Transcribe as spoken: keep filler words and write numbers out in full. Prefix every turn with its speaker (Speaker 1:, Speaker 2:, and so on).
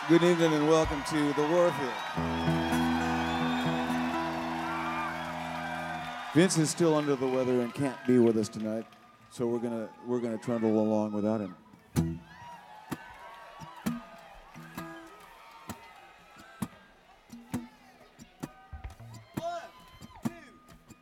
Speaker 1: Good evening and welcome to the Warfield. Vince is still under the weather and can't be with us tonight, so we're gonna we're gonna trundle along without him.